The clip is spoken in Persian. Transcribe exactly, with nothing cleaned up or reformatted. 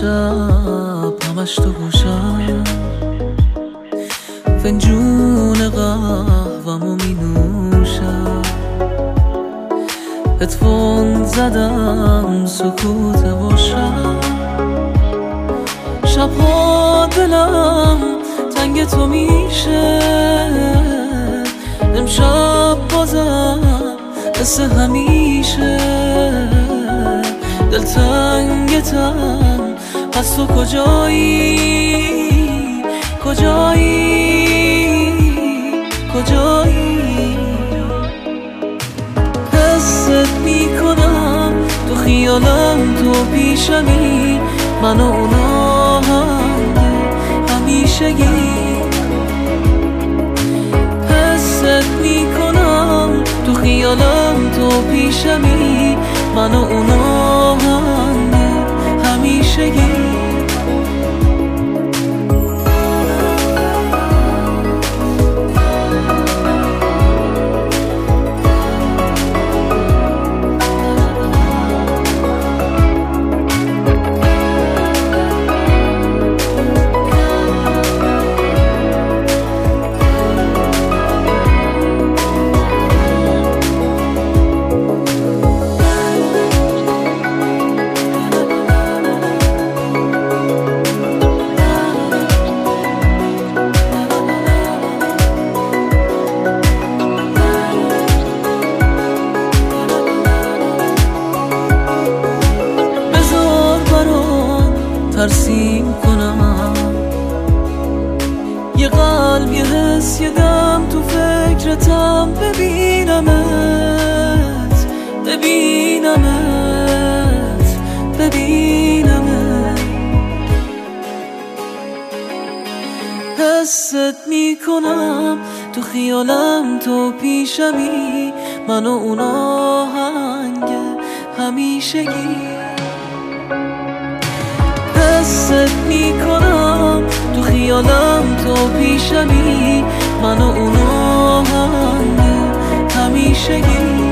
شب همش تو گوشم، فنجون قهوه‌مو می نوشم، هدفون زدم سکوت باشم. شبها دلم تنگ تو میشه، امشب بازم مثل همیشه. دل تنگتم پس تو کجایی، کجایی، کجایی؟ حست میکنم تو خیالم تو پیشمی، من و اونا همیشگی. حست میکنم تو خیالم تو پیشمی، من و اونا همیشگی. ترسیم کنم یه قلب، یه حس، یه دم، تو فکرتم ببینمت، ببینمت، ببینمت. حست میکنم تو خیالم تو پیشمی، من و اونا هنگ همیشگی. حست میکنم تو خیالم تو پیشمی، من و اونا همیشگی.